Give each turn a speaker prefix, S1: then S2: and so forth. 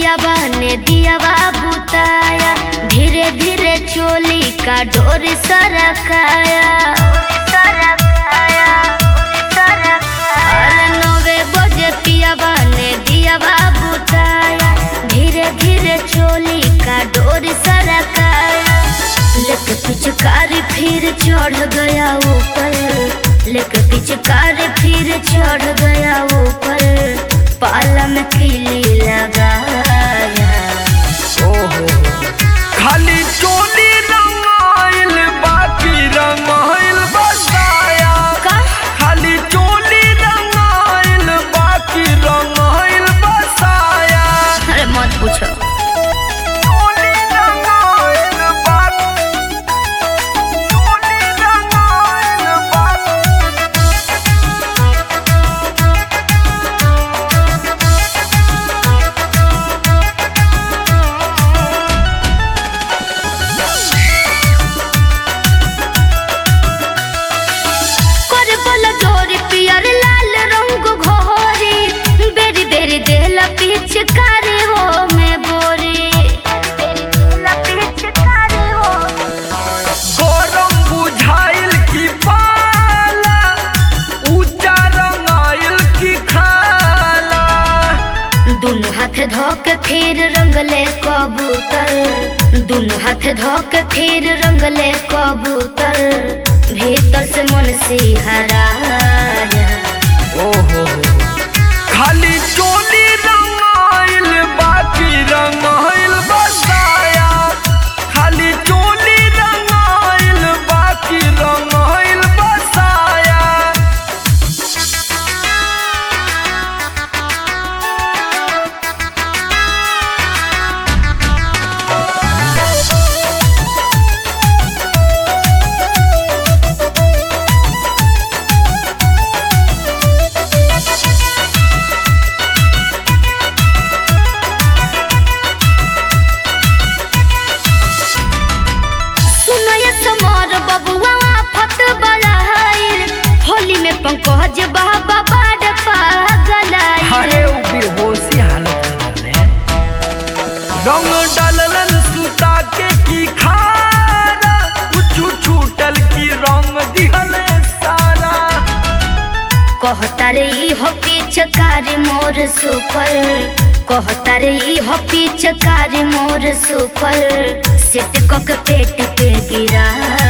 S1: पियाबा ने दियावा बुताया, धीरे धीरे चोली का डोर सरकाया। अरे 9 बजे पियाबा ने दियावा बुताया, धीरे धीरे चोली का डोर सरकाया। लेके पिचकारी फिर चढ़ गया ऊपर, लेके पिचकारी फिर चढ़ गया ऊपर, पाला में किली लगाया।
S2: ओहो खाली चोली रंगाइल बाकी रंगाइल बसाया। खाली चोली रंगाइल बाकी रंगाइल बसाया।
S1: अरे मत पूछो। पिचकारी हो में बोरी, पिचकारी हो
S2: गरम बुझाइल की पाला, ऊंचा रंगाइल की खाला।
S1: दोनों हाथ धोके फिर रंगले कबूतर, दोनों हाथ धोके फिर रंगले कबूतर, भीतर से मन सिहराया।
S2: ओहो खाली चोली रंगाइल बाकी रंगाइल बसाया। खाली चोली रंगाइल बाकी रंगाइल बसाया।
S1: होली में पंकज बाबा बड़ पागल।
S2: अरे वो बेहोशी हालत में रंग डालन सुता के की खारा, कुछ छूटल की रंग दिहले सारा।
S1: कहता रे हो पिचकारी मोर सुपर, कहता रे हो पिचकारी मोर सुपर, सिट को पेट पे गिरा।